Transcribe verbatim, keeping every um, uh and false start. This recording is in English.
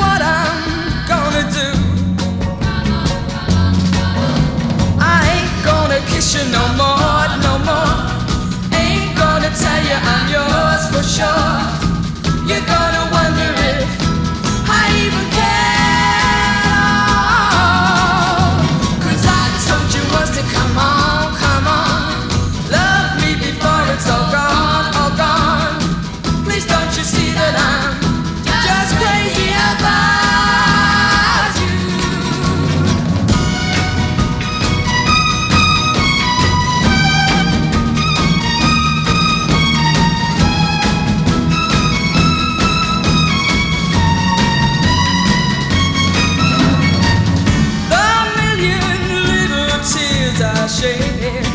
what I'm gonna do. I ain't gonna kiss you no more, no more. Ain't gonna tell you I'm yours for sure. You're gonna wonder if I even care. Cause I told you once to come on, come on. Love me before it's all gone, all gone. Please don't you see that I'm just crazy about you. The million little tears I shed